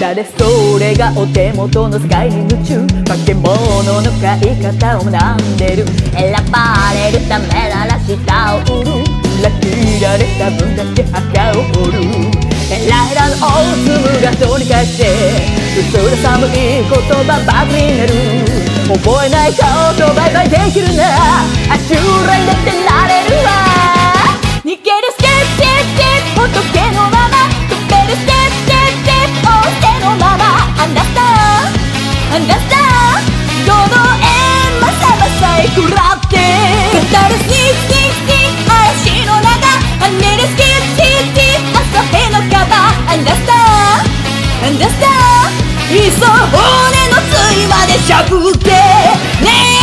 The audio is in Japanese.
られそれがお手元の世界に夢中化け物の買い方を学んでる選ばれるためなら舌を売る裏切られた分だけ墓を掘るヘラヘラの大粒が取り返して薄ら寒い言葉ばかりになる覚えないことバイバイできるな将来だってなれるわ逃げるステップステップ仏のまま飛べるステップステップ仰せのままアンダースターアンダースターどの縁まさまさえ食らって語るスニークスニークスニーク嵐の中跳ねるスキップスキップスキップ朝日のカバーアンダースターアンダースターいっそ骨の髄までしゃぶってねえ